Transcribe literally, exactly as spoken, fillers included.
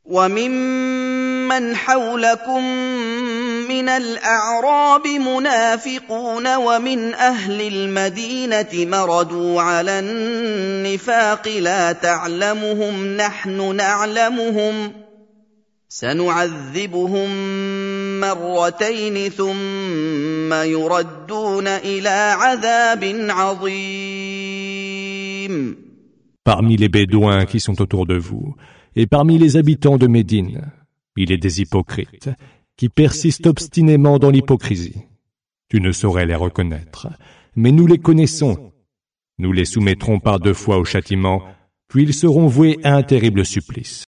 وممن حولكم من الأعراب منافقون ومن أهل المدينة مردوا على النفاق لا تعلمهم نحن نعلمهم سنعذبهم مرتين ثم يردون إلى عذاب عظيم. Parmi les Bédouins qui sont autour de vous, et parmi les habitants de Médine, il est des hypocrites qui persistent obstinément dans l'hypocrisie. Tu ne saurais les reconnaître, mais nous les connaissons. Nous les soumettrons par deux fois au châtiment, puis ils seront voués à un terrible supplice.